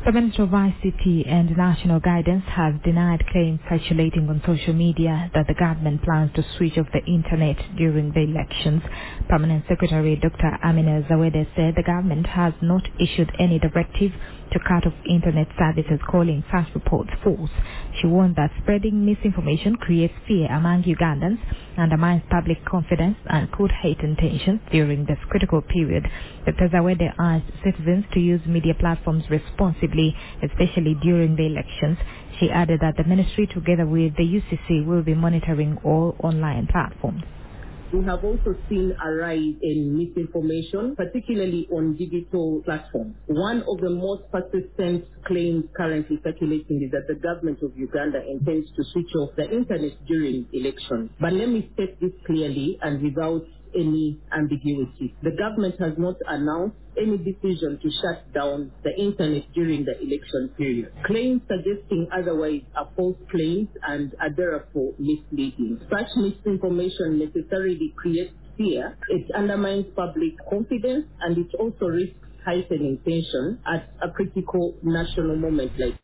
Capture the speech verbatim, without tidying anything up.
The Minister of I C T and National Guidance has denied claims circulating on social media that the government plans to switch off the internet during the elections. Permanent Secretary Doctor Amina Zawede said the government has not issued any directive to cut off internet services, calling such reports false. She warned that spreading misinformation creates fear among Ugandans, undermines public confidence and could heighten tensions during this critical period. Doctor Zawede urged citizens to use media platforms responsibly, especially during the elections. She added that the ministry, together with the U C C, will be monitoring all online platforms. We have also seen a rise in misinformation, particularly on digital platforms. One of the most persistent claims currently circulating is that the government of Uganda intends to switch off the internet during elections. But let me state this clearly and without any ambiguity. The government has not announced any decision to shut down the internet during the election period. Claims suggesting otherwise are false claims and are therefore misleading. Such misinformation necessarily creates fear, it undermines public confidence, and it also risks heightening tension at a critical national moment like